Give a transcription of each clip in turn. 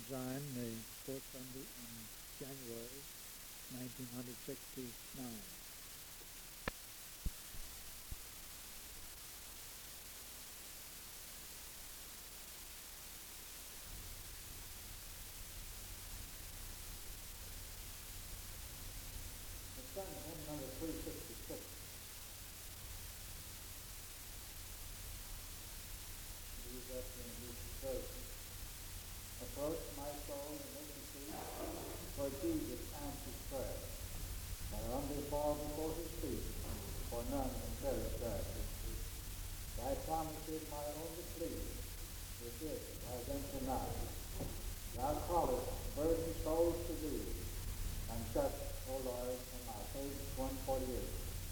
Zion, the fourth Sunday in January 1969. It's done hymn number 366. These up in these verses. Approach my soul and make me see, for Jesus answers prayer. I humbly fall before his feet, for none can perish there. Thy promise is my only plea, with this I venture not. Thou callest burdened souls to thee, and such, O Lord, from my page 148.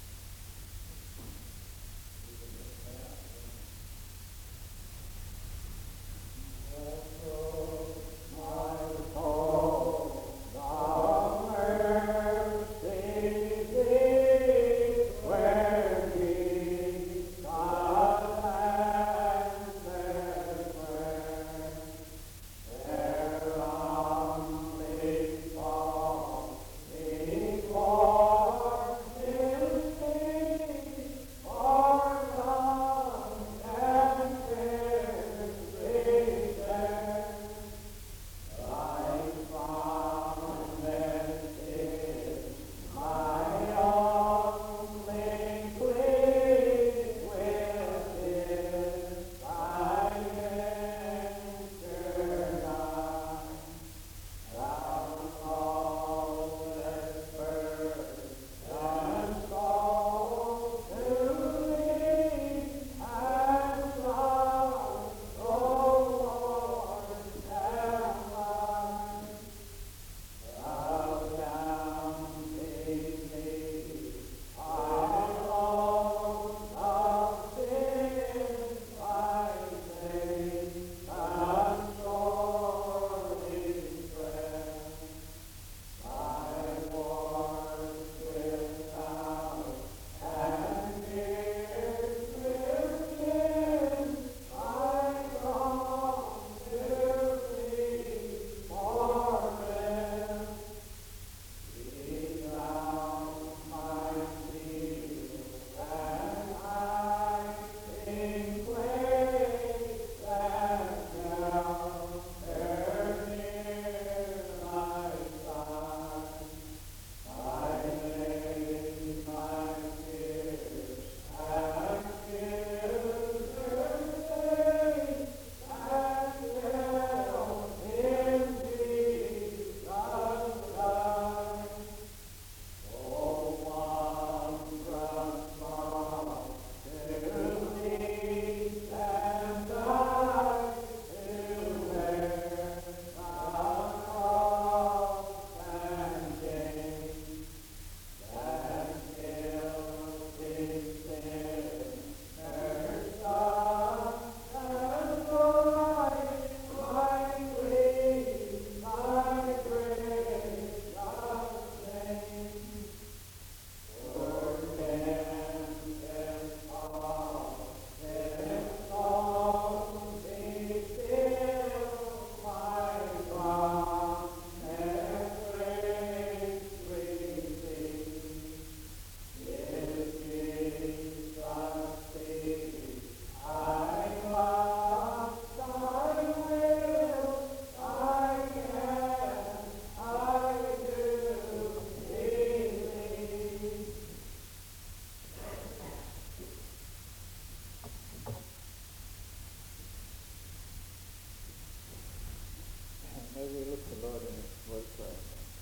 May we look to the Lord in his word prayer.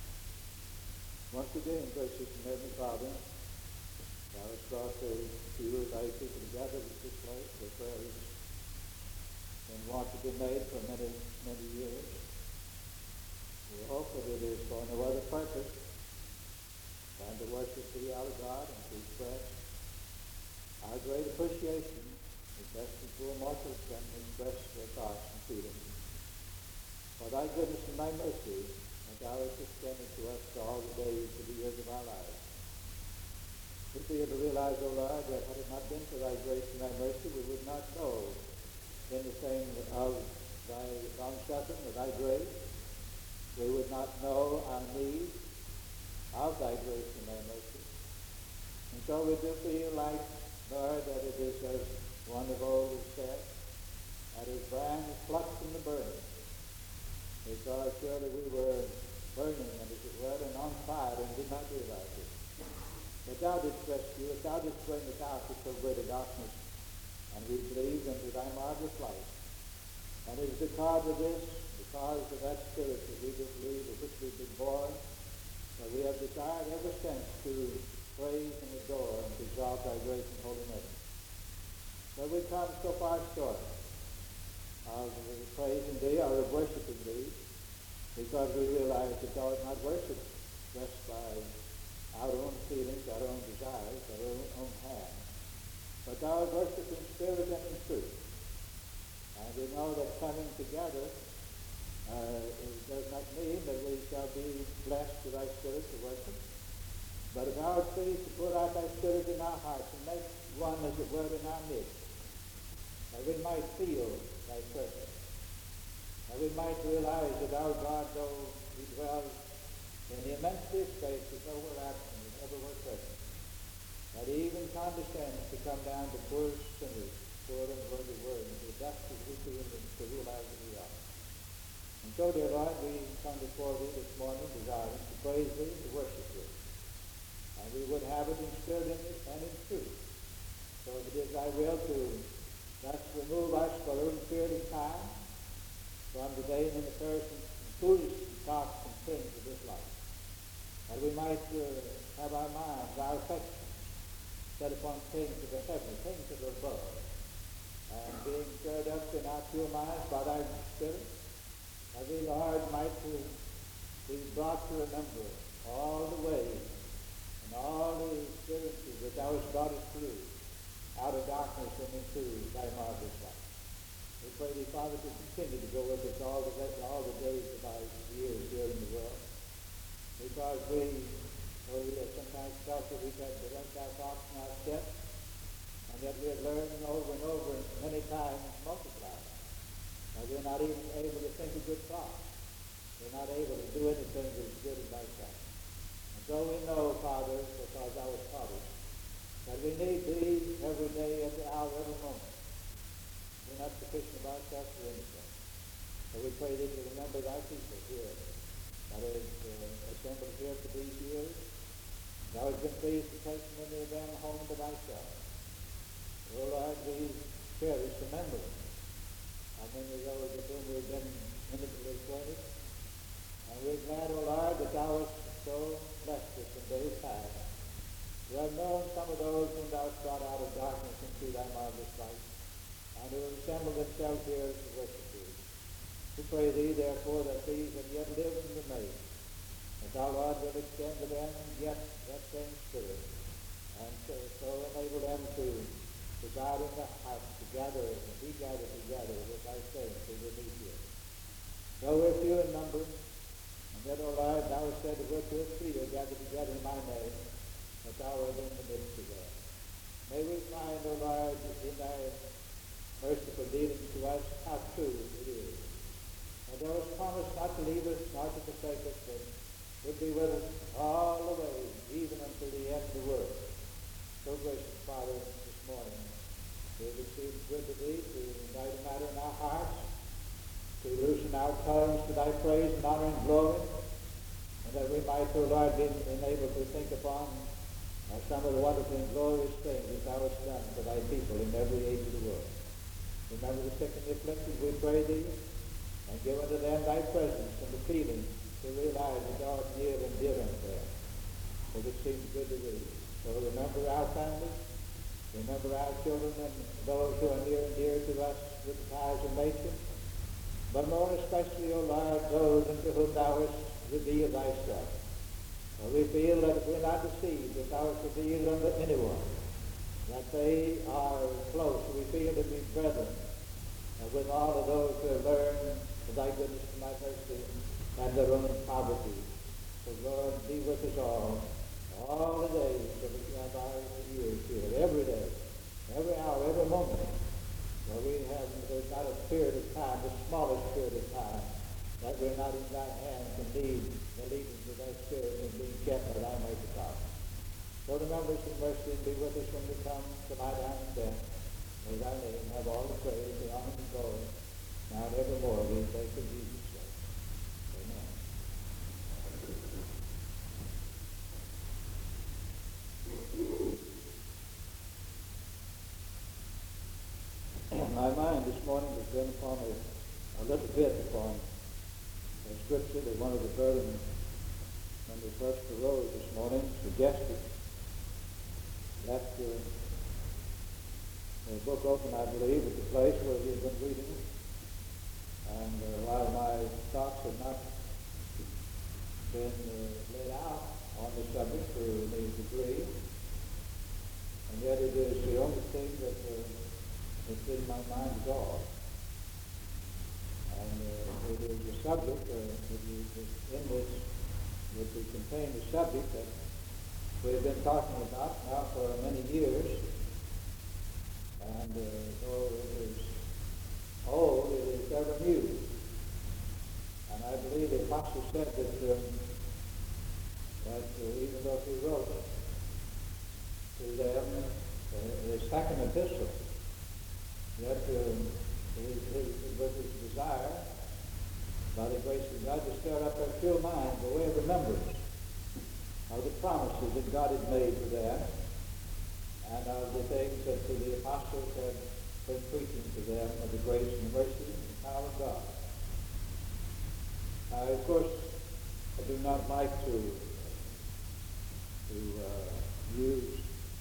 Once again, gracious and heavenly Father, thou hast brought the few thy people together at this place where prayer has been wont to be made for many, many years. We hope that it is for no other purpose than to worship thee, our God, and to express our great appreciation as best as poor mortals can express their thoughts and feelings. For thy goodness and thy mercy, and thou hast extended to us all the days of the years of our lives. We feel to realize, O Lord, that had it not been for thy grace and thy mercy, we would not know in the saying of thy long-suffering, of thy grace, we would not know our need of thy grace and thy mercy. And so we do feel like, Lord, that it is as one of old has said, that his brand is plucked from the burning. Because surely we were burning, and as it were, and on fire, and did not realize it. But thou didst rescue us, thou didst bring us out of so great a darkness, and we believe into thy marvelous light. And it is because of this, because of that spirit that we do believe, of which we've been born, that we have desired ever since to praise and adore and to exalt thy great and holy name. So we come so far short of praising thee or of worshiping thee, because we realize that thou art not worshipped just by our own feelings, our own desires, our own hands, but thou art worshipped in spirit and in truth. And we know that coming together does not mean that we shall be blessed with thy spirit to worship. But if thou art pleased to pour out thy spirit in our hearts and make one, as it were, in our midst, that we might feel thy presence, that we might realize that our God, though he dwells in the immensity of space, is nowhere absent and everywhere present, that he even condescends to come down to poor sinners, poor and worthy word, and to dust as we feel and to realize that we are. And so, dear Lord, we come before thee this morning desiring to praise thee, to worship thee. And we would have it in spirit and in truth. So if it is thy will to thus remove us for a little period of time from the vain and the person foolish thoughts and things of this life, that we might have our minds, our affections set upon things of the heaven, things of the above, and being stirred up in our pure minds by thy spirit, that we, Lord, might be brought to remember all the ways and all the experiences that thou hast brought us through out of darkness and into thy marvelous light. We pray thee, Father, to continue to go with us all the days of our years here in the world, because we have sometimes felt that we've had direct our thoughts and our steps, and yet we have learned over and over many times multiplied. Now we're not even able to think a good thought. We're not able to do anything that is good in thy sight. And so we know, Father, because thou hast taught us, that we need thee every day, every hour, every moment. We're not sufficient of ourselves for anything. So we pray thee to remember thy people here, that is assembled here for these years. Thou hast been pleased to take many of them home to thyself. O Lord, we cherish the memory of many of those with whom we've been intimately acquainted. And we're glad, O Lord, that thou hast so blessed us in days past. We have known some of those whom thou hast brought out of darkness into thy marvelous light, and who have assembled themselves here to worship thee. We pray thee, therefore, that these have yet lived and remain, that thou, Lord, will extend to them yet that same spirit, and so enable them to God in the house, to gather and be gathered together with thy saints who will meet here. Though we're few in number, and yet, O Lord, thou hast said that we're two or three are gathered together in my name, that thou art in the midst of them. May we find, O Lord, in thy merciful dealings to us how true it is. And thou hast promised not to leave us, not to forsake us, but would be with us all the way, even until the end of the world. So gracious Father, this morning, it seems good to thee to unite a matter in our hearts, to loosen our tongues to thy praise and honor and glory, and that we might, O Lord, be enabled to think upon some of the wonderful and glorious things that thou hast done for thy people in every age of the world. Remember the sick and the afflicted, we pray thee, and give unto them thy presence and the feeling to realize that thou art near and dear unto them, for it seems good to thee. So remember our families, remember our children and those who are near and dear to us with the ties of nature, but more especially, O Lord, those unto whom thou hast revealed thyself. For we feel that if we're not deceived, that thou hast revealed unto anyone, that they are close. We feel to be brethren with all of those who have learned of thy goodness and thy mercy and their own poverty. So Lord, be with us all the days of our years here, every day, every hour, every moment. For there's not a period of time, the smallest period of time, that we're not in thy hands, and need the leadings of thy Spirit and being kept by thy mighty power. So remember us in mercy and be with us when we come to lie down in death. May thy name have all the praise, the honor, and glory, now and evermore, we pray for Jesus' sake. Amen. My mind this morning has been upon a little bit upon a scripture that one of the brethren, when we first arose this morning, suggested. Left the book open, I believe, at the place where he had been reading. And while my thoughts had not been laid out on the subject to any degree, and yet it is the only thing that that's in my mind at all. And it is a subject in this would contain the subject that we have been talking about now for many years. And though it is old, it is ever new. And I believe the apostle said that even though he wrote to them his second epistle, yet it was his desire, by the grace of God, to stir up their pure minds, the way of remembrance of the promises that God had made to them, and of the things that the apostles had been preaching to them of the grace and the mercy and the power of God. Of course, I do not like to use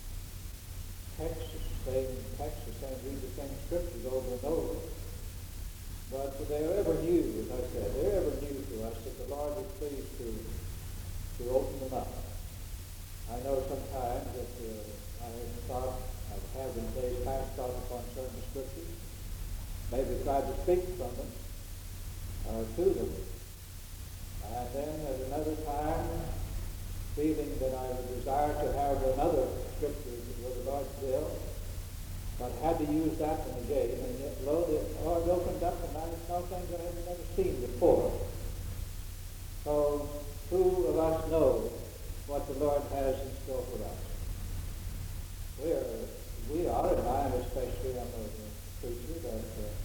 read the same scriptures over and over. But they're ever new, as I said. They're ever new to us if the Lord is pleased to open them up. I know sometimes that I have in days past thought upon certain scriptures, maybe tried to speak from them, to them, and then at another time, feeling that I would desire to have another scripture with the Lord's will, but had to use that one again, and yet lo, the Lord opened up and I saw things I had never seen before. So who of us knows what the Lord has in store for us? We are, and I am especially, I'm a preacher that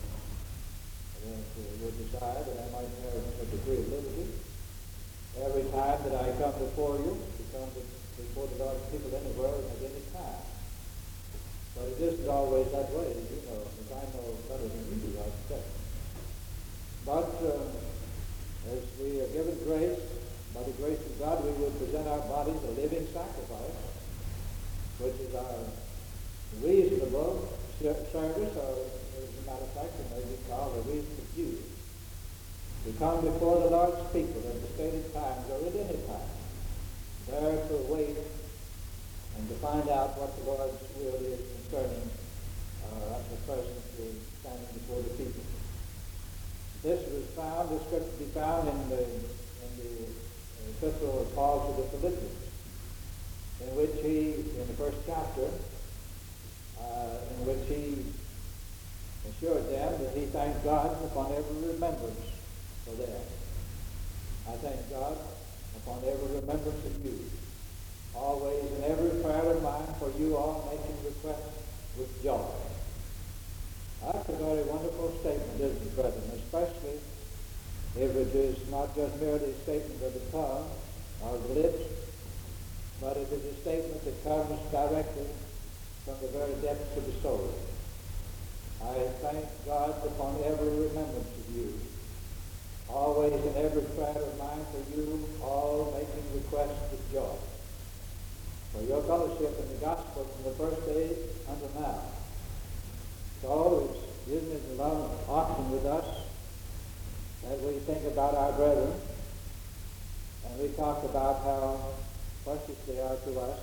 would desire that I might have a degree of liberty. Every time that I come before you, to come before the Lord's people anywhere and at any time. But it isn't always that way, as you know, as I know better than you do, I expect. But as we are given grace, by the grace of God, we will present our bodies a living sacrifice, which is our reasonable service, or as a matter of fact, it may be called a reasonable duty. We come before the Lord's people at the stated times or at any time, there to wait and to find out what the Lord's will is concerning the present standing before the people. This scripture be found in the epistle of Paul to the Philippians, in which in the first chapter, in which he assured them that he thanked God upon every remembrance for them. I thank God upon every remembrance of you, always in every prayer of mine for you all, making requests with joy. That's a very wonderful statement, isn't it, brethren? Especially if it is not just merely a statement of the tongue or the lips, but it is a statement that comes directly from the very depths of the soul. I thank God upon every remembrance of you, always in every prayer of mine for you, all making requests with joy, for your fellowship in the gospel from the first day until now. So isn't it along often with us as we think about our brethren, and we talk about how precious they are to us,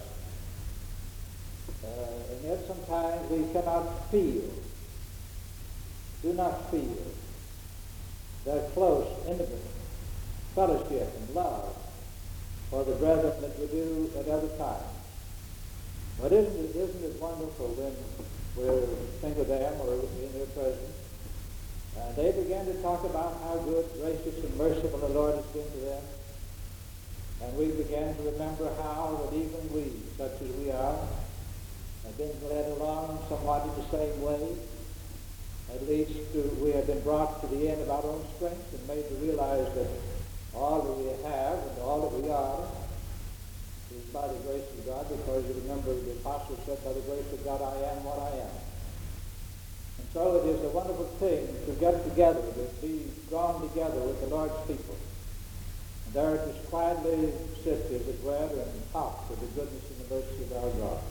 and yet sometimes we cannot do not feel their close, intimate fellowship and love for the brethren that we do at other times. But isn't it wonderful when we think of them or in their presence, They began to talk about how good, gracious, and merciful the Lord has been to them. And we began to remember how that even we, such as we are, have been led along somewhat in the same way. At least we have been brought to the end of our own strength and made to realize that all that we have and all that we are is by the grace of God, because you remember the apostle said, by the grace of God I am what I am. And so it is a wonderful thing to get together, to be drawn together with the Lord's people. And there to quietly sit, as it were, and talk of the goodness and the mercy of our God.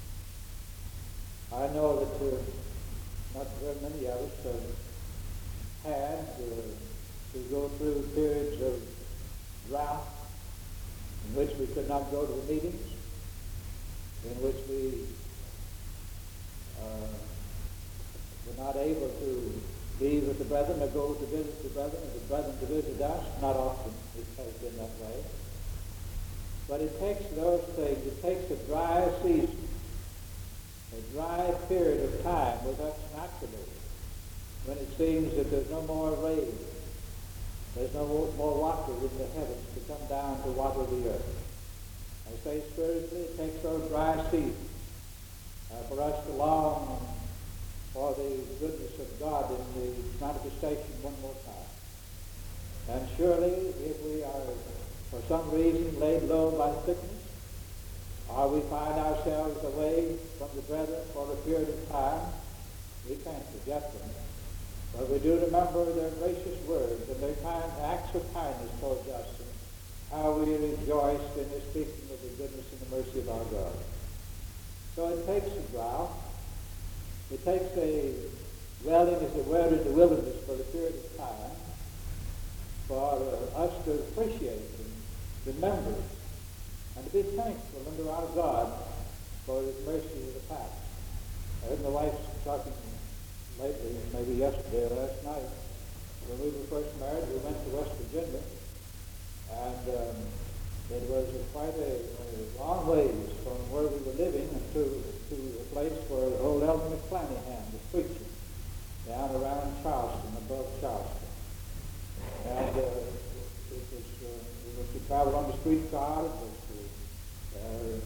I know that not very many of us have had to go through periods of drought in which we could not go to the meetings, in which we were not able to be with the brethren or go to visit the brethren, and the brethren to visit us. Not often it has been that way. But it takes those things. It takes a dry season, a dry period of time with us naturally, when it seems that there's no more rain, there's no more water in the heavens to come down to water the earth. I say spiritually, it takes those dry seasons for us to long for the goodness of God in the manifestation one more time. And surely, if we are for some reason laid low by sickness, or we find ourselves away from the brethren for a period of time, we can't forget them. But we do remember their gracious words and their kind acts of kindness towards us, and how we rejoiced in the speaking of the goodness and the mercy of our God. So it takes a drought. It takes a dwelling, as it were, in the wilderness for a period of time for us to appreciate and remember and to be thankful unto our God for his mercy of the past. I heard my wife talking lately, maybe yesterday or last night. When we were first married, we went to West Virginia, and it was quite a long ways from where we were living to a place where old Elder McClanahan was preaching, down around Charleston, above Charleston. And we were to travel on the streetcar. It was to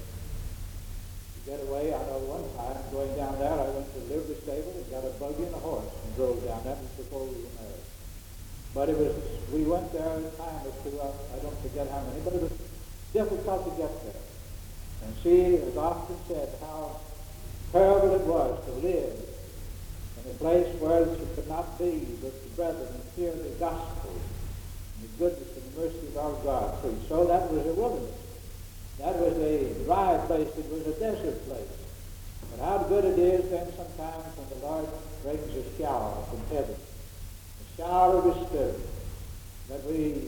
get away. I know one time going down there, I went to the livery stable and got a buggy and a horse and drove down. That was before we were married. But we went there a time or two, I don't forget how many, but it was difficult to get there. And she has often said how terrible it was to live in a place where she could not be with the brethren and hear the gospel and the goodness and the mercy of our God preached. So that was a wilderness. That was a dry place. It was a desert place. But how good it is then sometimes when the Lord brings a shower from heaven, a shower of his Spirit, that we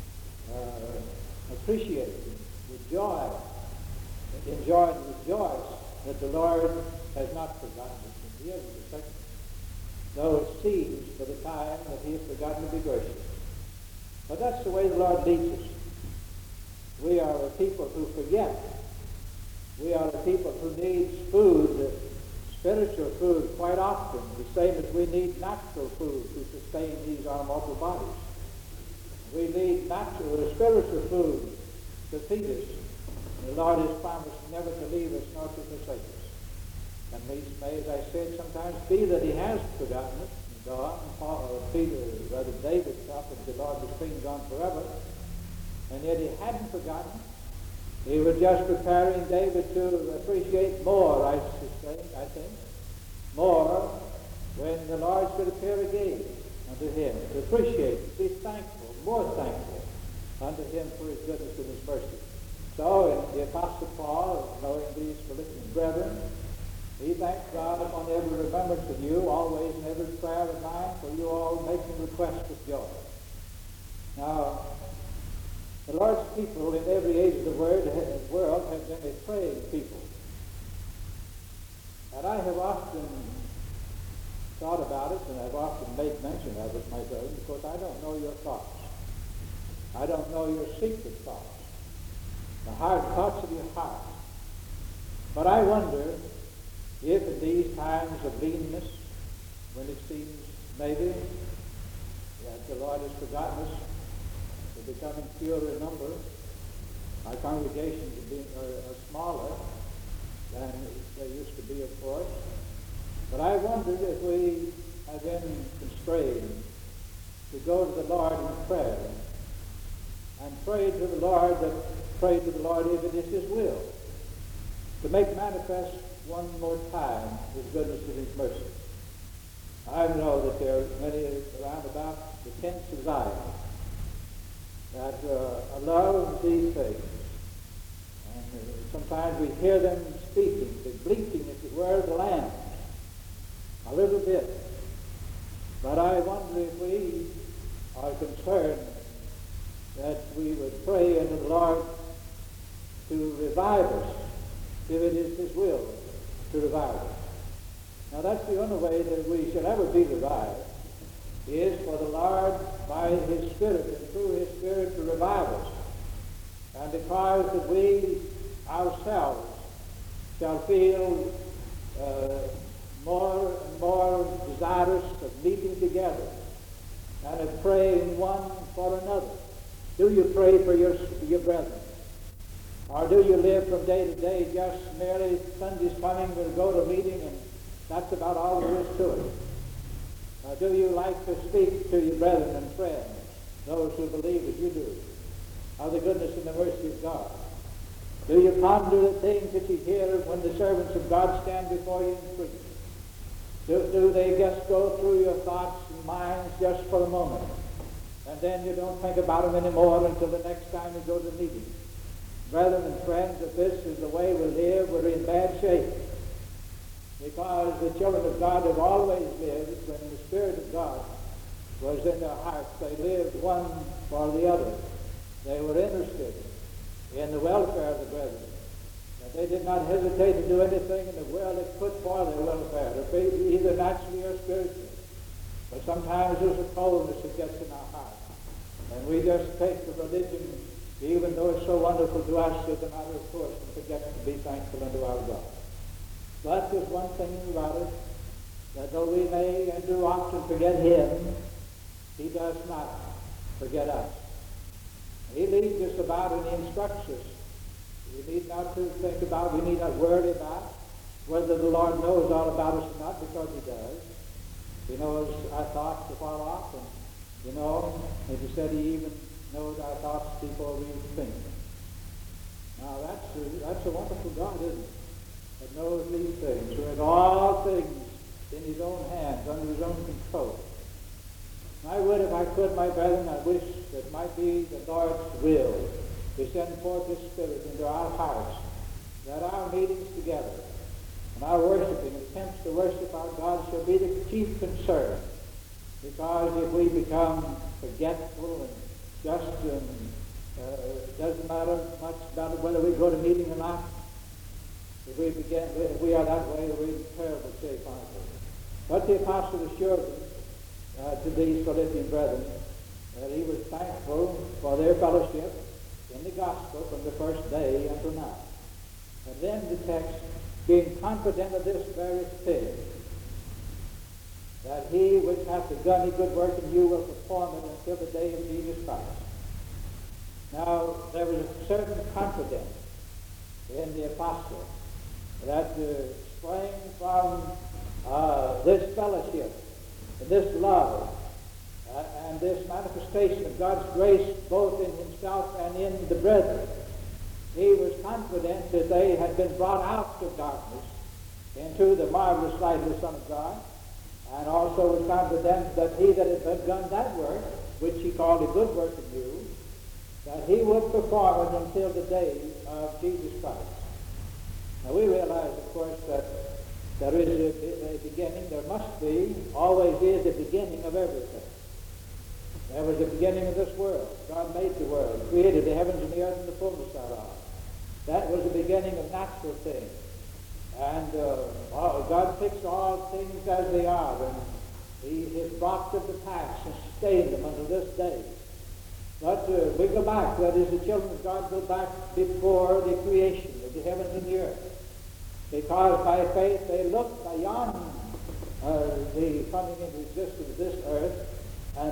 appreciate and enjoy and rejoice that the Lord has not forgotten us. And he hasn't forsaken us, though it seems for the time that he has forgotten to be gracious. But that's the way the Lord leads us. We are a people who forget. We are a people who needs food, spiritual food, quite often, the same as we need natural food to sustain these our mortal bodies. We need natural, spiritual food to feed us. And the Lord has promised never to leave us nor to forsake us. And these may, as I said, sometimes be that he has forgotten us, and God, David thought that the Lord was clean gone forever. And yet he hadn't forgotten. He was just preparing David to appreciate more, I think, more when the Lord should appear again unto him, to appreciate, to be thankful, more thankful unto him for his goodness and his mercy. So the Apostle Paul, knowing these Philippian brethren, he thanked God upon every remembrance of you, always in every prayer of mine, for you all making requests with joy. Now, the Lord's people in every age of the world have been a praying people. And I have often thought about it, and I've often made mention of it, my brother, because I don't know your thoughts. I don't know your secret thoughts, the hard thoughts of your heart. But I wonder if in these times of leanness, when it seems maybe the Lord has forgotten us. We're becoming fewer in number. Our congregations are smaller than they used to be, of course. But I wondered if we have been constrained to go to the Lord in prayer and pray to the Lord if it is his will, to make manifest one more time his goodness and his mercy. I know that there are many around about the tents of Zion that love these things. And sometimes we hear them speaking, the bleating, as it were, the lambs, a little bit. But I wonder if we are concerned that we would pray unto the Lord to revive us, if it is his will to revive us. Now that's the only way that we should ever be revived, is for the Lord by his Spirit and through his Spirit to revive us. And because that we ourselves shall feel more and more desirous of meeting together and of praying one for another. Do you pray for your brethren? Or do you live from day to day just merely Sunday's coming, we'll go to a meeting, and that's about all there is to it? Or do you like to speak to your brethren and friends, those who believe as you do, of the goodness and the mercy of God? Do you ponder the things that you hear when the servants of God stand before you and preach? Do they just go through your thoughts and minds just for a moment, and then you don't think about them anymore until the next time you go to the meeting? Brethren and friends, if this is the way we live, we're in bad shape. Because the children of God have always lived when the Spirit of God was in their hearts. They lived one for the other. They were interested in the welfare of the brethren. And they did not hesitate to do anything in the world that could for their welfare, either naturally or spiritually. But sometimes there's a coldness that gets in our hearts. And we just take the religion, even though it's so wonderful to us, as a matter of course, and forget to be thankful unto our God. But there's one thing about it, that though we may and do often forget him, he does not forget us. He leads us about and he instructs us. We need not to think about, we need not worry about whether the Lord knows all about us or not, because he does. He knows our thoughts afar off, and as he said, he even knows our thoughts before we think them. Now that's a wonderful God, isn't it? That knows these things, who has all things in his own hands, under his own control. I would, if I could, my brethren, I wish that it might be the Lord's will to send forth his Spirit into our hearts, that our meetings together and our worshiping and attempts to worship our God shall be the chief concern. Because if we become forgetful and just doesn't matter much about whether we go to meeting or not, if we are that way, we're in terrible shape, aren't we? But the apostle assured them, to these Philippian brethren, that he was thankful for their fellowship in the gospel from the first day until now. And then the text, being confident of this very thing, that he which hath begun a good work in you will perform it until the day of Jesus Christ. Now, there was a certain confidence in the apostle that sprang from this fellowship and this love and this manifestation of God's grace both in himself and in the brethren. He was confident that they had been brought out of darkness into the marvelous light of the Son of God, and also was confident that he that had begun that work, which he called a good work in you, that he would perform it until the day of Jesus Christ. Now we realize, of course, that there is a beginning. There must be, always is a beginning of everything. There was a beginning of this world. God made the world, created the heavens and the earth and the fullness thereof. That was the beginning of natural things. And God fixed all things as they are, and he has brought them to pass and sustained them until this day. But we go back, that is, the children of God go back before the creation of the heavens and the earth. Because by faith they look beyond the coming into existence of this earth and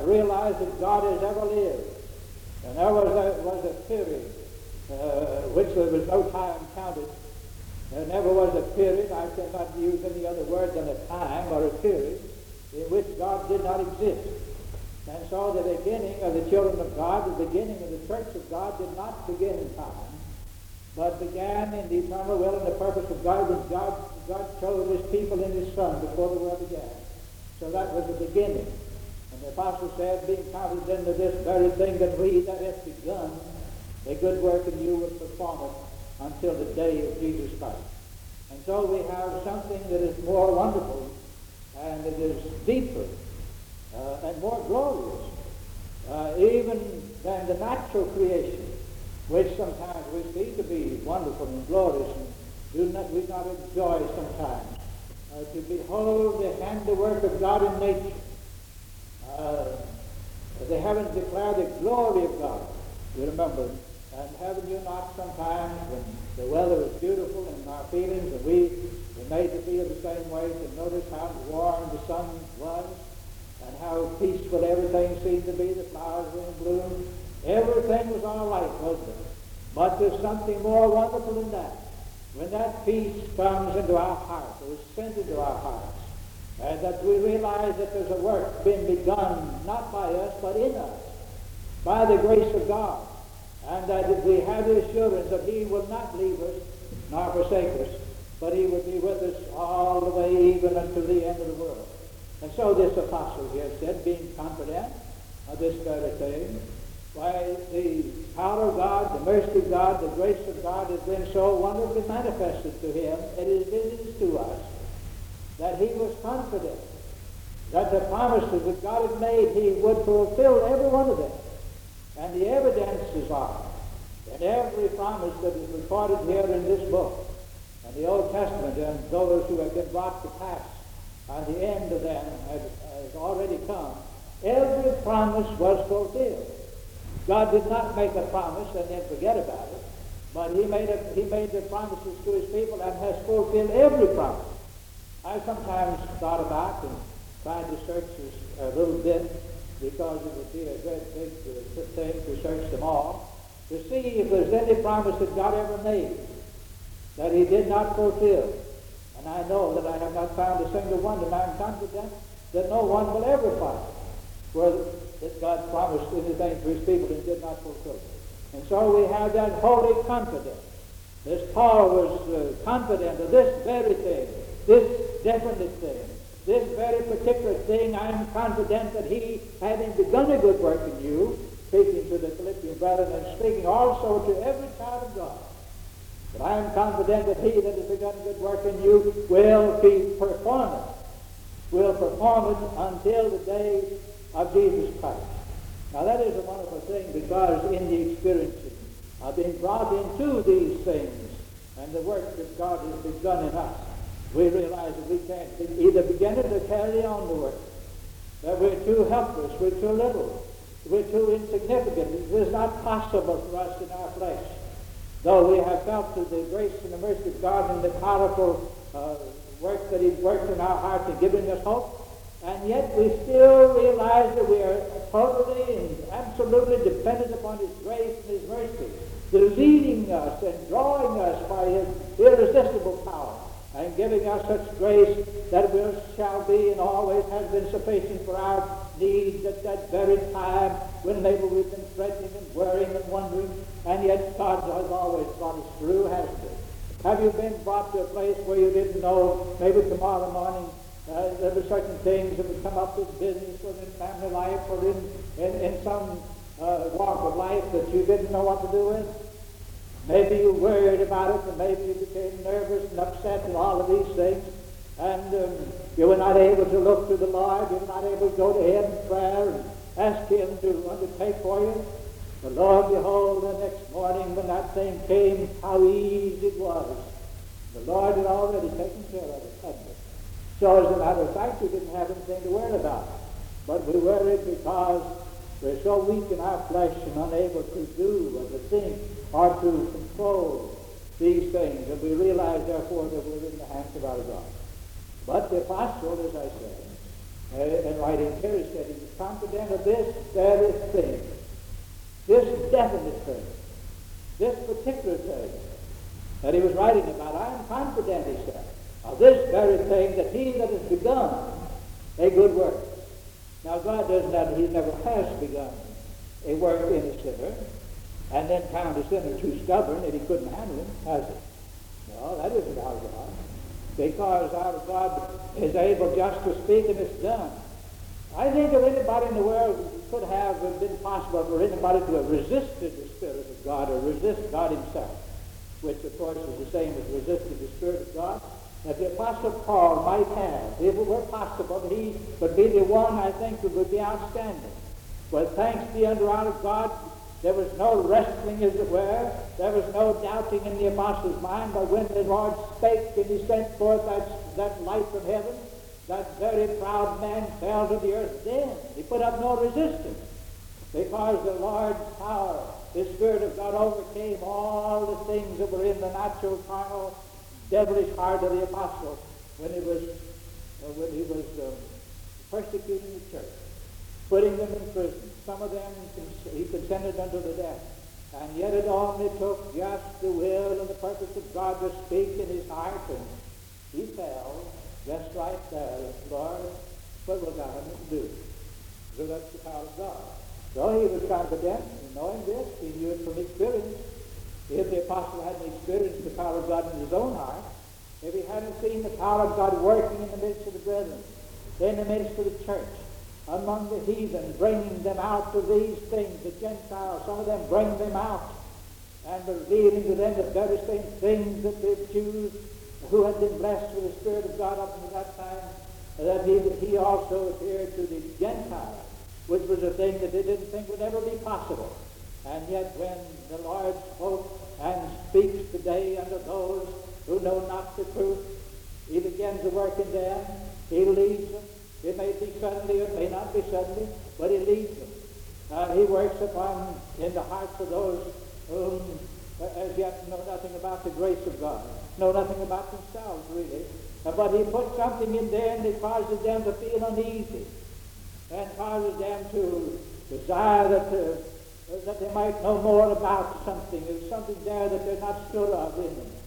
realized that God has ever lived. And there was a period which there was no time counted. There never was a period, I cannot use any other word than a time or a period, in which God did not exist. And so the beginning of the children of God, the beginning of the church of God did not begin in time, but began in the eternal will and the purpose of God when God chose his people in his Son before the world began. So that was the beginning. And the apostle said, being confident into this very thing, that we that have begun a good work in you will perform it until the day of Jesus Christ. And so we have something that is more wonderful, and it is deeper and more glorious, even than the natural creation, which sometimes we see to be wonderful and glorious, and we not enjoy sometimes to behold the handiwork of God in nature. The heavens declare the glory of God, you remember. And haven't you not sometimes, when the weather is beautiful and our feelings, and we were made to feel the same way, to notice how warm the sun was, and how peaceful everything seemed to be, the flowers were in bloom. Everything was all right, wasn't it? But there's something more wonderful than that. When that peace comes into our hearts, or is sent into our hearts, and that we realize that there's a work being begun, not by us, but in us, by the grace of God, and that we have the assurance that he will not leave us nor forsake us, but he will be with us all the way even unto the end of the world. And so this apostle here said, being confident of this very thing, why the power of God, the mercy of God, the grace of God has been so wonderfully manifested to him, it is visited to us, that he was confident that the promises that God had made, he would fulfill every one of them. And the evidences are that every promise that is recorded here in this book, and the Old Testament, and those who have been brought to pass, and the end of them has already come, every promise was fulfilled. God did not make a promise and then forget about it, but he made the promises to his people and has fulfilled every promise. I sometimes thought about and tried to search this a little bit, because it would be a great big thing to search them all, to see if there's any promise that God ever made that he did not fulfill. And I know that I have not found a single one, and I'm confident that no one will ever find where that God promised anything to his people and did not fulfill it. And so we have that holy confidence. This Paul was confident of this very thing, this definite thing, this very particular thing. I'm confident that he, having begun a good work in you, speaking to the Philippian brethren and speaking also to every child of God, but I am confident that he that has begun a good work in you will perform it until the day of Jesus Christ. Now that is a wonderful thing, because in the experiencing of being brought into these things and the work that God has begun in us, we realize that we can't either begin it or carry on the work. That we're too helpless, we're too little, we're too insignificant. It is not possible for us in our flesh. Though we have felt through the grace and the mercy of God and the powerful work that he's worked in our hearts and giving us hope, and yet we still realize that we are totally and absolutely dependent upon his grace and his mercy, leading us and drawing us by his irresistible power, and giving us such grace that we shall be and always has been sufficient for our needs at that very time when maybe we've been fretting and worrying and wondering, and yet God has always brought us through, hasn't he? Have you been brought to a place where you didn't know maybe tomorrow morning there were certain things that would come up in business or in family life or in some walk of life that you didn't know what to do with? Maybe you worried about it, and maybe you became nervous and upset and all of these things, and you were not able to look to the Lord, you were not able to go to him in prayer and ask him to undertake for you. But Lord, behold, the next morning when that thing came, how easy it was. The Lord had already taken care of it, hadn't he? So as a matter of fact, we didn't have anything to worry about. But we worried because we're so weak in our flesh and unable to do or to think or to control these things, and we realize, therefore, that we're in the hands of our God. But the apostle, as I said, in writing here, he said he was confident of this very thing, this definite thing, this particular thing that he was writing about. I am confident, he said, of this very thing, that he that has begun a good work. Now God does not, he never has begun a work in a sinner and then found a sinner too stubborn that he couldn't handle him, has he? No, that isn't our God. Because our God is able just to speak and it's done. I think if anybody in the world could have been possible for anybody to have resisted the Spirit of God or resist God himself, which of course is the same as resisting the Spirit of God, that the Apostle Paul might have. If it were possible, he would be the one, I think, that would be outstanding. But thanks be unto our God, there was no wrestling, as it were. There was no doubting in the apostle's mind. But when the Lord spake and he sent forth that light from heaven, that very proud man fell to the earth. Then he put up no resistance, because the Lord's power, the Spirit of God, overcame all the things that were in the natural, carnal, devilish heart of the apostle when he was persecuting the church, putting them in prison. Some of them he consented unto the death. And yet it only took just the will and the purpose of God to speak in his heart, and he fell just right there. Lord, what will thou have me to do? So that's the power of God. So he was confident in knowing this. He knew it from experience. If the apostle hadn't experienced the power of God in his own heart, if he hadn't seen the power of God working in the midst of the brethren, in the midst of the church, among the heathen, bringing them out of these things, the Gentiles, some of them bring them out, and revealing to them the very same things that the Jews who had been blessed with the Spirit of God up until that time, that he also appeared to the Gentiles, which was a thing that they didn't think would ever be possible. And yet when the Lord spoke and speaks today unto those who know not the truth, he begins to work in them. He leads them. It may be suddenly, it may not be suddenly, but he leads them. He works upon in the hearts of those whom as yet know nothing about the grace of God, know nothing about themselves really. But he puts something in there and it causes them to feel uneasy and causes them to desire that they might know more about something. There's something there that they're not sure of in them.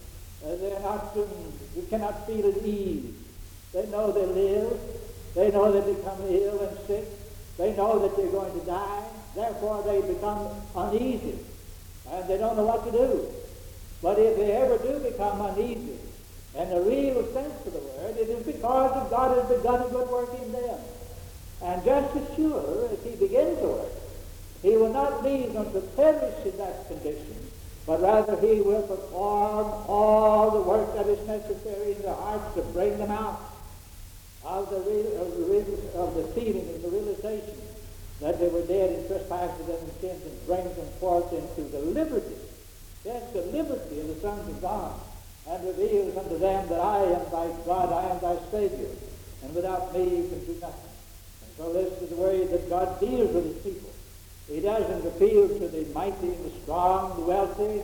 You cannot feel at ease. They know they live. They know they become ill and sick. They know that they're going to die. Therefore, they become uneasy. And they don't know what to do. But if they ever do become uneasy, in the real sense of the word, it is because that God has begun a good work in them. And just as sure as he begins to work, he will not leave them to perish in that condition, but rather he will perform all the work that is necessary in their hearts to bring them out of the feeling and the realization that they were dead in trespasses and sins, and bring them forth into the liberty, yes, the liberty of the sons of God, and reveals unto them that I am thy God, I am thy Savior, and without me you can do nothing. And so this is the way that God deals with his people. He doesn't appeal to the mighty and the strong, the wealthy,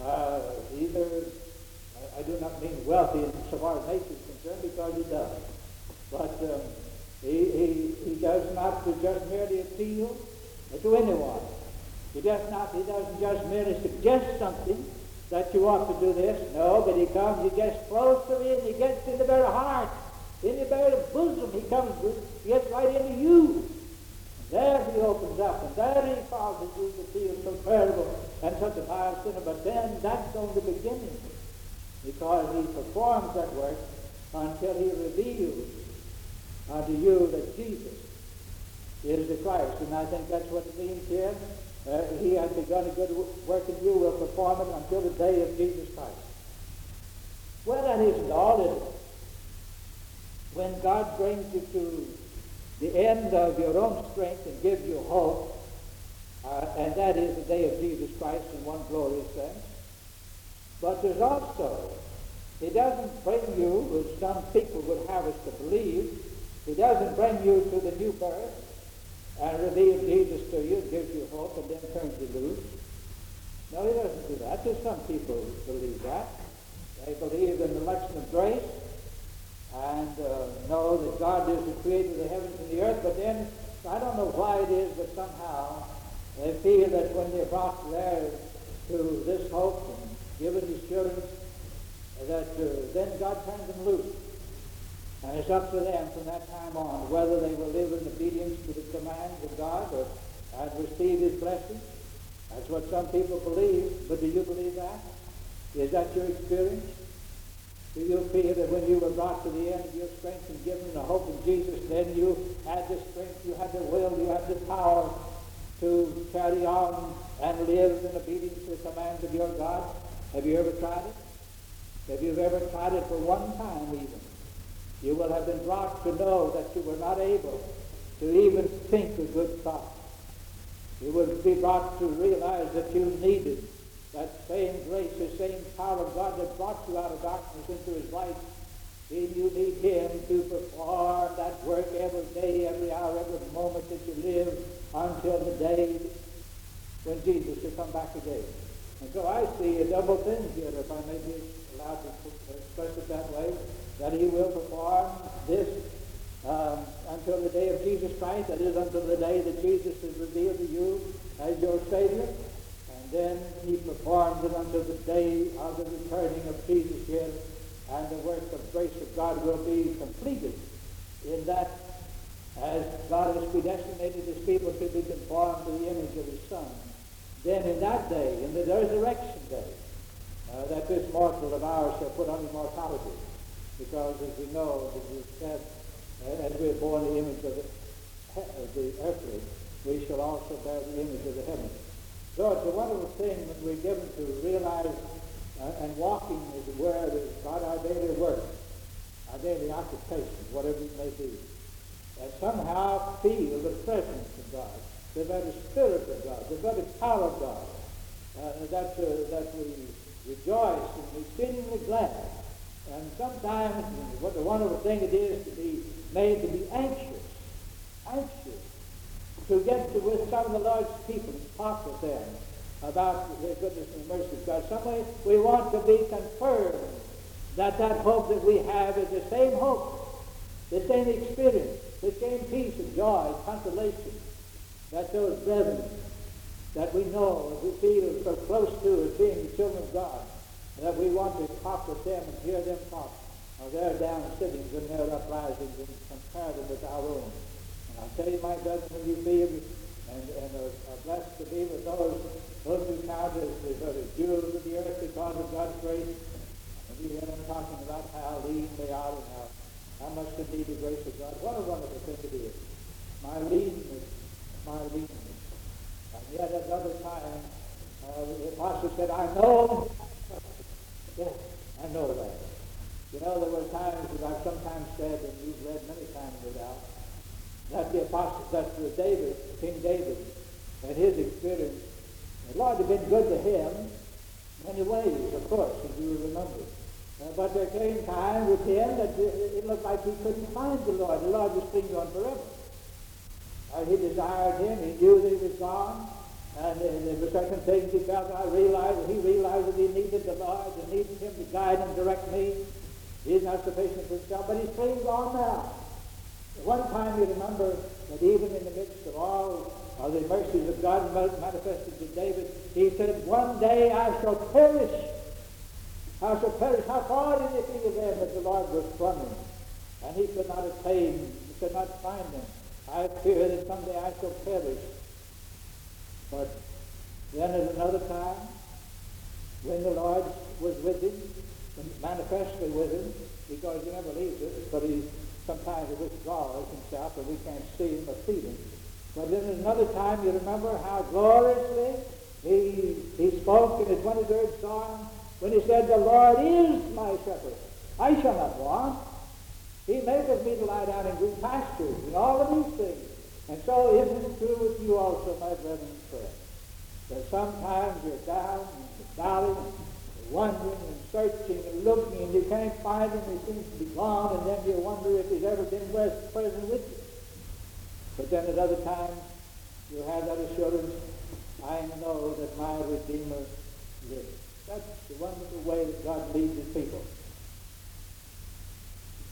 I do not mean wealthy in so far as nature is concerned, because he does. But he does not just merely appeal to anyone. He doesn't just merely suggest something that you ought to do this. No, but he comes, he gets closer in, he gets in the very heart, in the very bosom. He gets right into you. There he opens up, and there he causes you to feel so terrible and such a vile sinner. But then that's only the beginning, because he performs that work until he reveals unto you that Jesus is the Christ. And I think that's what it means here. He has begun a good work in you, will perform it until the day of Jesus Christ. Well, that isn't all, is it? When God brings you to the end of your own strength and gives you hope, and that is the day of Jesus Christ in one glorious sense. But there's also, he doesn't bring you, as some people would have us to believe, he doesn't bring you to the new birth and reveal Jesus to you and gives you hope and then turns you loose. No, he doesn't do that. There's some people who believe that. They believe in the election of grace, and know that God is the creator of the heavens and the earth, but then I don't know why it is, but somehow they feel that when they're brought there to this hope and given assurance, that then God turns them loose. And it's up to them from that time on whether they will live in obedience to the commands of God and receive his blessing. That's what some people believe, but do you believe that? Is that your experience? Do you feel that when you were brought to the end of your strength and given the hope of Jesus, then you had the strength, you had the will, you had the power to carry on and live in obedience to the commands of your God? Have you ever tried it? Have you ever tried it for one time even? You will have been brought to know that you were not able to even think a good thought. You will be brought to realize that you needed that same grace, the same power of God that brought you out of darkness into his light. And you need him to perform that work every day, every hour, every moment that you live until the day when Jesus will come back again. And so I see a double thing here, if I may be allowed to express it that way, that he will perform this until the day of Jesus Christ, that is, until the day that Jesus is revealed to you as your Savior. And then he performs it until the day of the returning of Jesus here, and the work of grace of God will be completed in that, as God has predestinated his people to be conformed to the image of his Son. Then in that day, in the resurrection day, that this mortal of ours shall put on immortality, because as we know, as we said, as we are born the image of the earthly, we shall also bear the image of the heavenly. So it's a wonderful thing when we're given to realize and walking, as it were, about our daily work, our daily occupation, whatever it may be, and somehow feel the presence of God, the very Spirit of God, the very power of God, that we rejoice and be exceedingly glad. And sometimes, what a wonderful thing it is to be made to be anxious to get to with some of the Lord's people and talk with them about the goodness and mercy of God. Some way we want to be confirmed that hope that we have is the same hope, the same experience, the same peace and joy and consolation that those brethren that we know and we feel so close to as being the children of God, that we want to talk with them and hear them talk of their down sittings and their uprisings and compare them with our own. And I tell you, my brethren, when you feel and are blessed to be with those who count as the jewels of the earth because of God's grace, and you hear them talking about how lean they are and how much they need the grace of God. What a wonderful thing it is. My leanness. And yet at another time, the apostle said, I know. Yes, I know that. You know, there were times that I've sometimes said, and you've read many times without, that the apostle, that David, King David, and his experience, the Lord had been good to him in many ways, of course, as you remember. But there came time with him that it looked like he couldn't find the Lord. The Lord was being gone forever. He desired him. He knew that he was gone. And there were certain things he felt. He realized that he needed the Lord and needed him to guide and direct me. He's not sufficient for himself, but he's clean gone now. One time you remember that even in the midst of all of the mercies of God manifested to David, he said, one day I shall perish. I shall perish. How far did it be of them that the Lord was from him? And he could not attain, he could not find them. I fear that someday I shall perish. But then at another time, when the Lord was with him, manifestly with him, because he never leaves us, but he sometimes withdraws himself and we can't see him or feel him. But then at another time, you remember how gloriously he spoke in his 23rd Psalm when he said, the Lord is my shepherd. I shall not want. He maketh me to lie down in green pastures and all of these things. And so isn't it true with you also, my brethren and friends, that sometimes you're down in the valley and wondering and searching and looking and you can't find him, he seems to be gone, and then you wonder if he's ever been present with you. But then at other times you have that assurance, I know that my Redeemer lives. That's the wonderful way that God leads his people.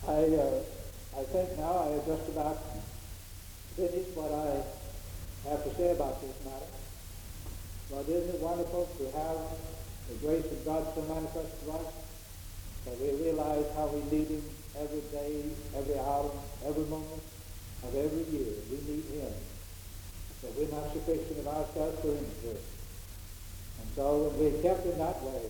I think now I have just about finished what I have to say about this matter. But isn't it wonderful to have the grace of God so manifest to us that we realize how we need Him every day, every hour, every moment of every year. We need Him. That we're not sufficient of ourselves for Him to. And so when we're kept in that way,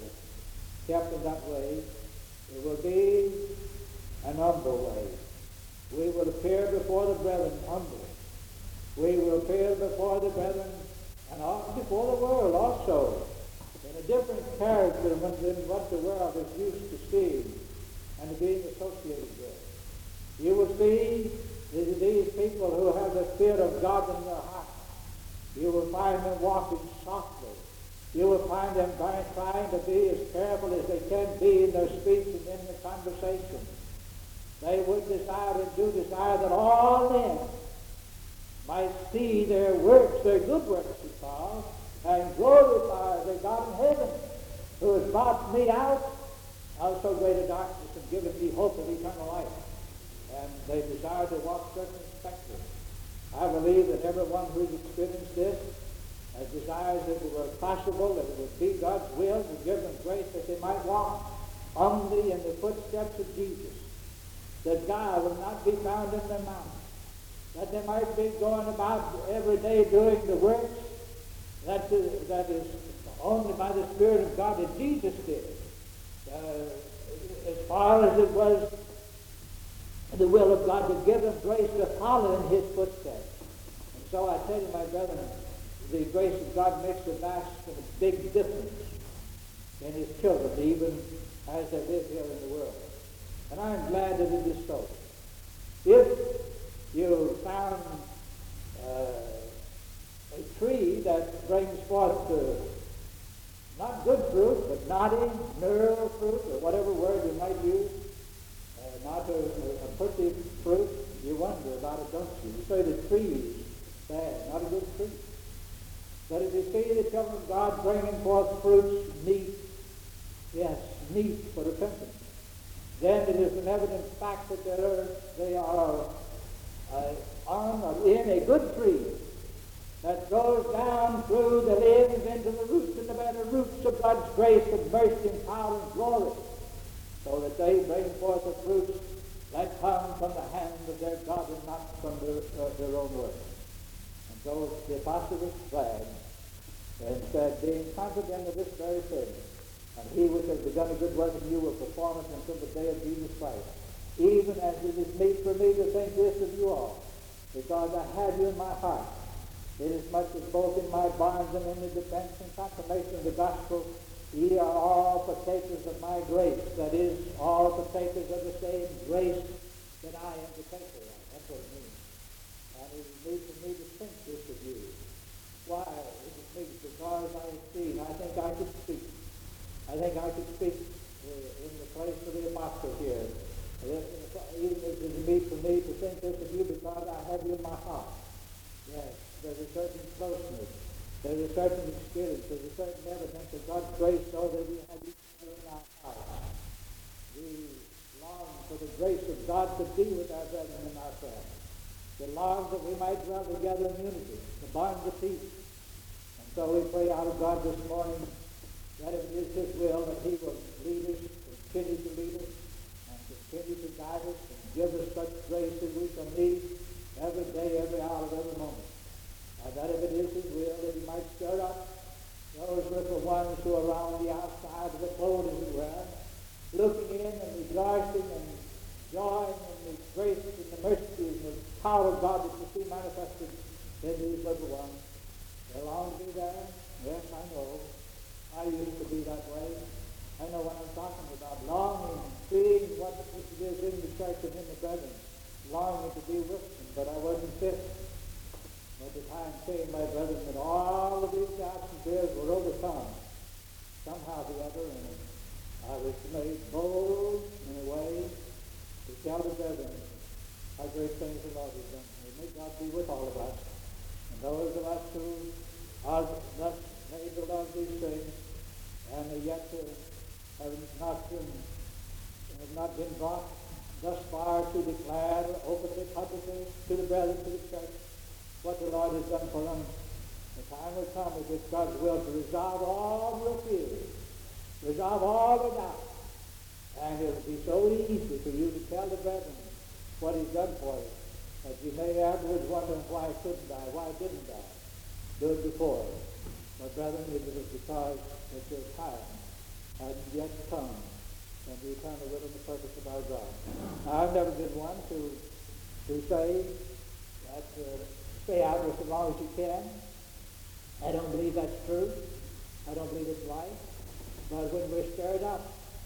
it will be an humble way. We will appear before the brethren humbly. We will appear before the brethren and before the world also in a different character than what the world is used to seeing and to being associated with. You will see these people who have the Spirit of God in their hearts. You will find them walking softly. You will find them trying to be as careful as they can be in their speech and in their conversation. They would desire and do desire that all men might see their works, their good works, as far, and glorify their God in heaven, who has brought me out of so great a darkness and given me hope of eternal life. And they desire to walk circumspectly. I believe that everyone who has experienced this desires that it were possible, that it would be God's will to give them grace that they might walk humbly in the footsteps of Jesus, that God would not be found in their mouth, that they might be going about every day doing the works that is only by the Spirit of God that Jesus did, as far as it was the will of God to give them grace to follow in His footsteps. And so I tell you, my brethren, the grace of God makes a vast and a big difference in His children, even as they live here in the world. And I'm glad that it is so. If you found a tree that brings forth not good fruit, but naughty, neural fruit, or whatever word you might use, not a pretty fruit, you wonder about it, don't you? You say the tree is bad, not a good fruit. But if you see the children of God bringing forth fruits meet for repentance, then it is an evident fact that they are on or in a good tree that goes down through the limbs into the roots and the better roots of God's grace and mercy and power and glory, so that they bring forth the fruits that come from the hand of their God and not from their own work. And so the apostle was glad and said, being confident of this very thing, and He which has begun a good work in you will perform it until the day of Jesus Christ, even as it is meet for me to think this of you all, because I have you in my heart, inasmuch as both in my bonds and in the defense and confirmation of the gospel, ye are all partakers of my grace. That is, all partakers of the same grace that I am partaker of. That's what it means. And it is meet for me to think this of you. Why? It is meet because I have seen. I think I could speak. In the place of the apostle here. Even if it is meet for me to think this of you because I have you in my heart. Yes, there's a certain closeness. There's a certain experience. There's a certain evidence of God's grace so that we have each other in our hearts. We long for the grace of God to be with our brethren and our friends. We long that we might dwell together in unity, the bonds of peace. And so we pray out of God this morning that if it is His will that He will lead us, continue to lead us, and continue to guide us, and give us such grace that we can need every day, every hour, every moment. And that if it is His will that He might stir up those little ones who are around the outside of the fold, as it were, looking in and rejoicing and joying in the grace and the mercy and the power of God that you see manifested in these little ones. They long to be there. Yes, I know. I used to be that way. I know what I'm talking about. Longing, seeing what it is in the church and in the brethren. Longing to be with them, but I wasn't fit. But the time came, my brethren, that all of these doubts and fears were overcome somehow or the other, and I was made bold in a way to tell the brethren how great things the Lord has done. And may God be with all of us. And those of us who are thus made to love these things, and yet have not been brought thus far to declare openly, publicly, to the brethren, to the church, what the Lord has done for them. The time will come, if it's God's will, to resolve all your fears, resolve all the doubts. And it will be so easy for you to tell the brethren what he's done for you, that you may afterwards wonder why I couldn't die, why I didn't die. Do it before. But brethren, it was because that your time hadn't yet come, and the eternal will and the purpose of our God. Now, I've never been one to say that stay out just as long as you can. I don't believe that's true. I don't believe it's right. But when we're stirred up,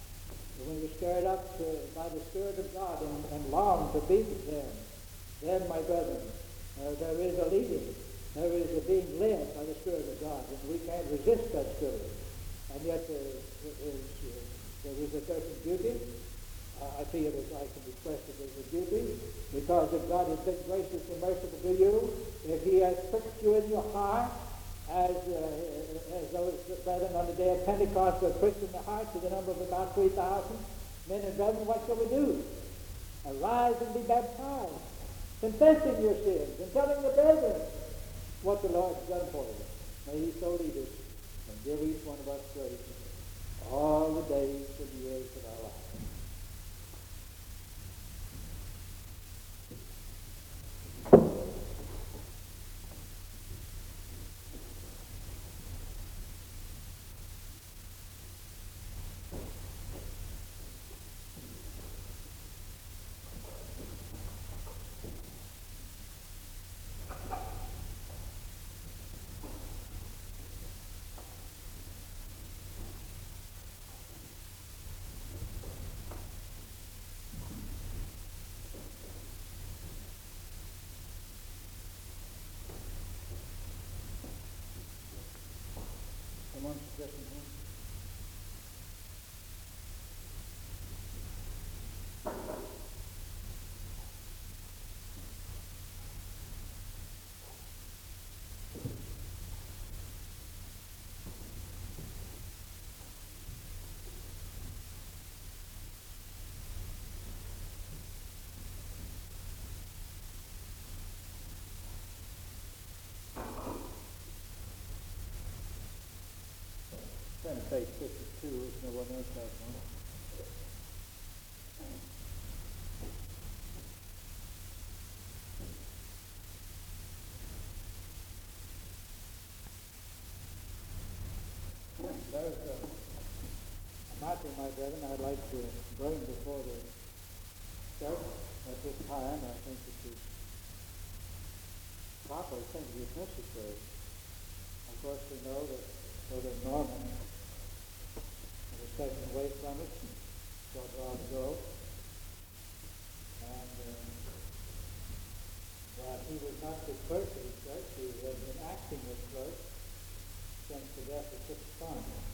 by the Spirit of God and long to be with them, then, my brethren, there is a leading. There is a being led by the Spirit of God, and we can't resist that Spirit. And yet there is a certain duty. I feel as I can express it as a duty, because if God has been gracious and merciful to you, if he has pricked you in your heart, as those brethren on the day of Pentecost were pricked in the heart to the number of about 3,000 men and brethren, what shall we do? Arise and be baptized, confessing your sins and telling the brethren what the Lord has done for you. May he so lead us and give each one of us grace all the days and years of our life. Someone suggesting him? Turn to page 52 if no one else has one. There's a matter, my brethren, I'd like to bring before the church at this time. I think it is proper, I think it is necessary. Of course, we know that Brother Norman was taken away from us a short while ago, and that he was not the clerk of the church. He had been acting as clerk since the death of his son.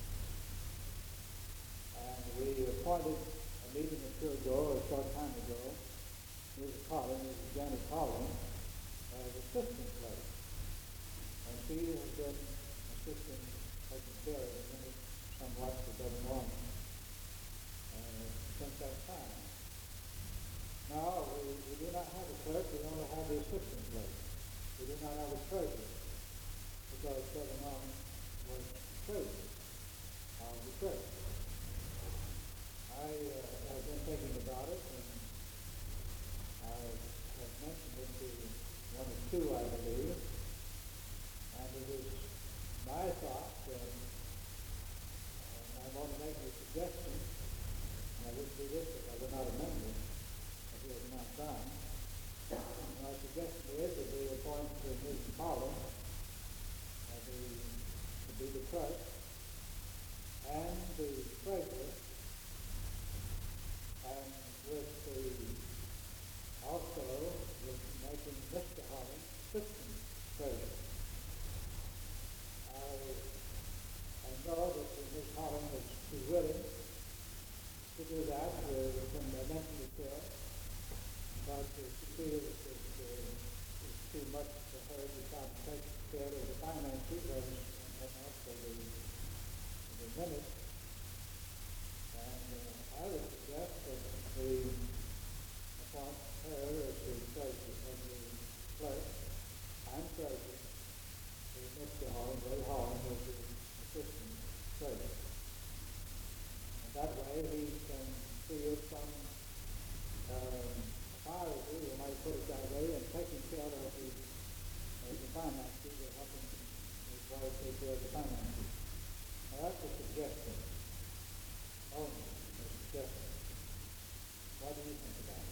And we appointed a meeting at Kilgore a short time ago. Mrs. Janet Collins, as assistant clerk. And she has been assisting, taking care of it somewhat for Brother Norman since that time. Now, we do not have a clerk, we only have the assistant clerk. We do not have a treasurer, because Brother Norman was treasurer of the church. I have been thinking about it, and I have mentioned it to one or two, I believe, and it is my thought that I want to make a suggestion, and I would do this if I were not a member, as it was not done. My suggestion is that we appoint Mrs. Collins to be the clerk and the treasurer, and also with making Mr. Collins assistant treasurer. I know that Ms. Collins is willing to do that when I mentioned it to her, but she feels that it's too much for her to try to take care of the finances and also the minutes. And I would suggest that we treasurer. Mr. Holland, Ray Holland, was the assistant treasurer. And that way he can feel some authority, you might put it that way, in taking care of the finances, or helping his wife take care of the finances. Now that's a suggestion. Only a suggestion. What do you think about it?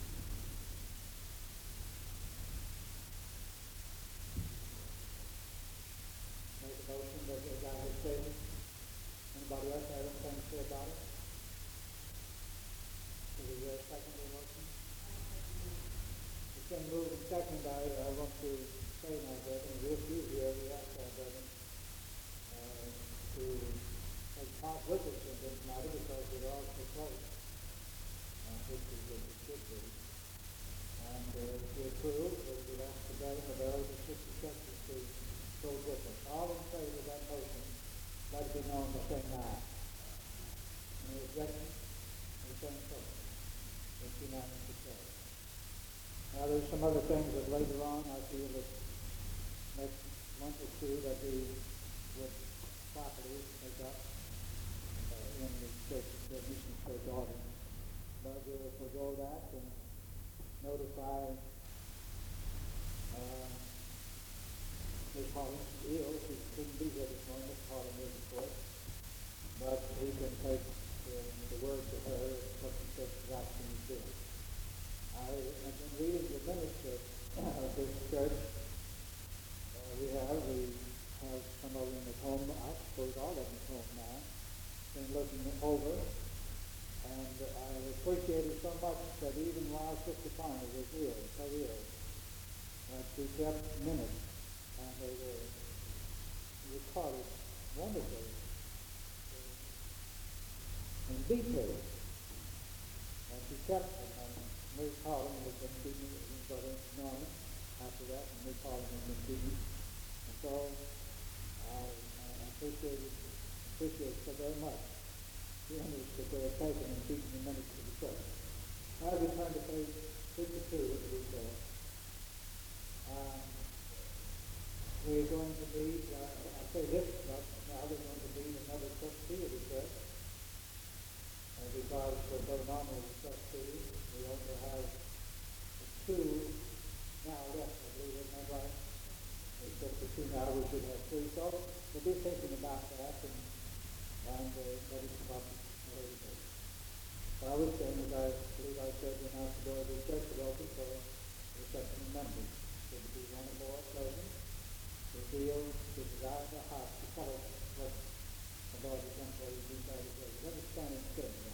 Make a motion that the guy has stated. Anybody else have anything to say about it? Is there a second to the motion? It's been moved and seconded. I want to say now, brethren, if you here, we ask our brethren to take part with us in this matter because we're all so close. Which is what it should be. And if we approve, we would ask the brethren of our other sister churches to go with us. All in favor of that motion, let it be known by saying aye. Any objection? Any saying so? It's unanimous say. Now there's some other things that later on I feel that next month or two that we would properly take up in the church, the mission church order. But we'll forego that and notify Ms. Hollins ill. She couldn't be here this morning. Ms. Hollins is, of course. But we can take the word to her what the church is asking to do. I have been reading the minutes of this church. We have some of them at home. I suppose all of them at home now. Been looking over. And I appreciated so much that even while Sister Farmer was ill, so ill, that she kept minutes, and they were recorded wonderfully in detail. And she kept them, and Ms. Holland was been keeping it, and Brother Norman after that, and Ms. Holland has been keeping it. And so I appreciate so very much the interest that they are taking in keeping the minutes of the church. Now we turn to page 52 of the report. We're going to need, I say this, but now we're going to need another trustee of the church. Because for the nominal trustee, we only have two now left, I believe, isn't that right? Except for two now, we should have three. So we'll be thinking about that and that is about the Holy Ghost. So I was saying, as I believe I said when I was the door of the church was open for reception of members. Should it be one or more present, reveal the desire of the heart to tell us what the Lord has done for you in that day. Let us stand and stand now.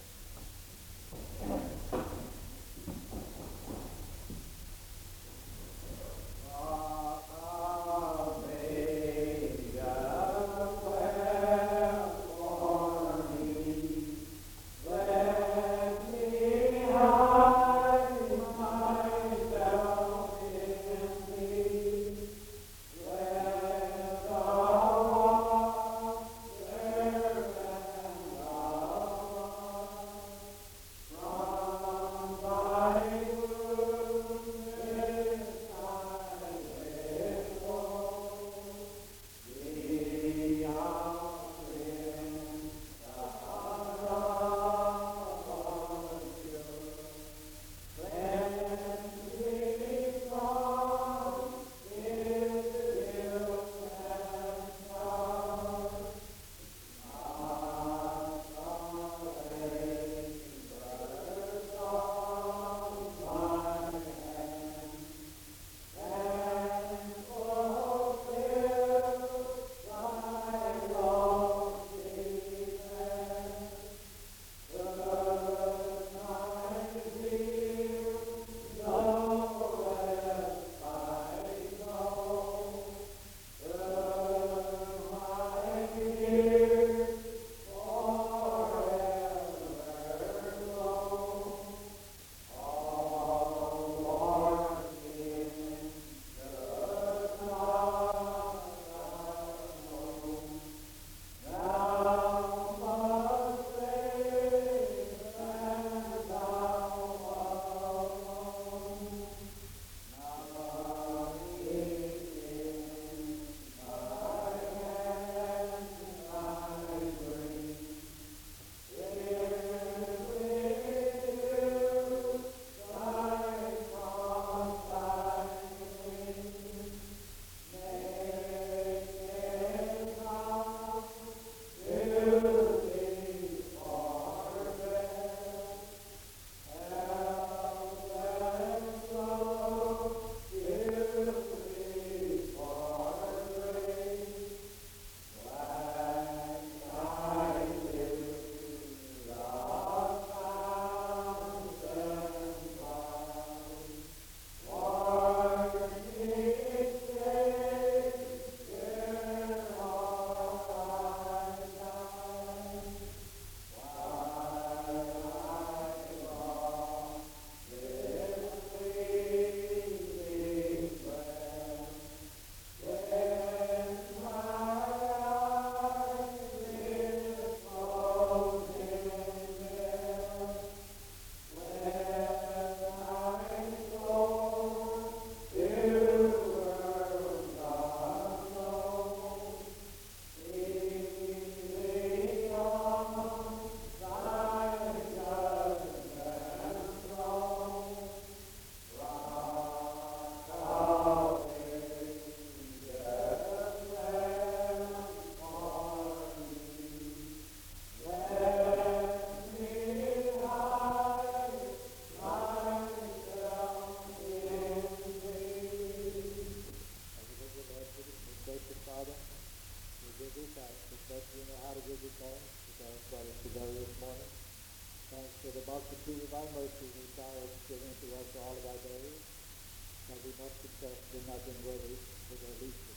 Gracious Father, we give thee thanks, especially you know how to give thee thanks, because brought us together this morning. Thanks for the multitude of thy mercies which thou hast given to us all of our days, that we must confess we've not been worthy with our least